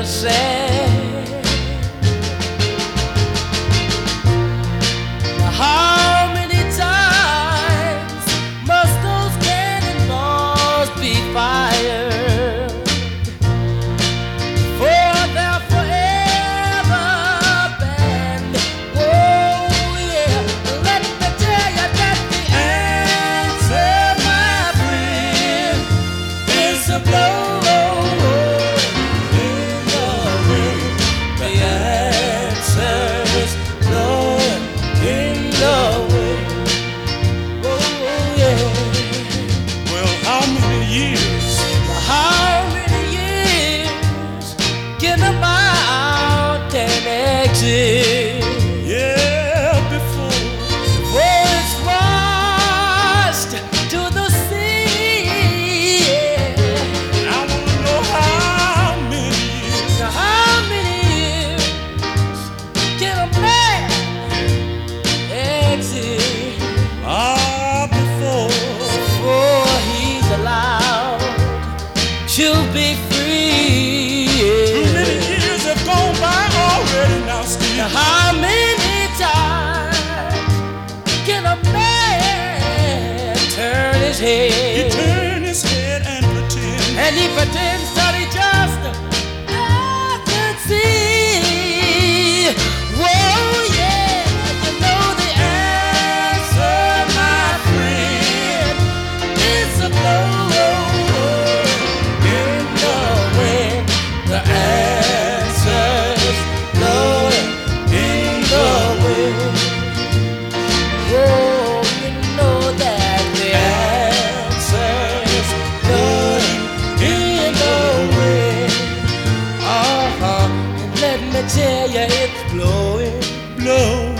the sand. How many times must those cannonballs be fired for their forever banned? Oh yeah, let me tell you that the answer, my friend, is a blow. Yeah, before it's washed to the sea. I wanna know how many years. Now how many years can a man exist before he's allowed to be free? Too many years have gone by already now, Steve. Now how many times can a man turn his head? He turn his head and pretend. And he pretends that he just doesn't see. Whoa, yeah, you know the answer, my friend, is a blow in the wind. The answer's blowing in the wind. Whoa, you know that the answer's blowing in the wind. And let me tell you, it's blowing, blowing.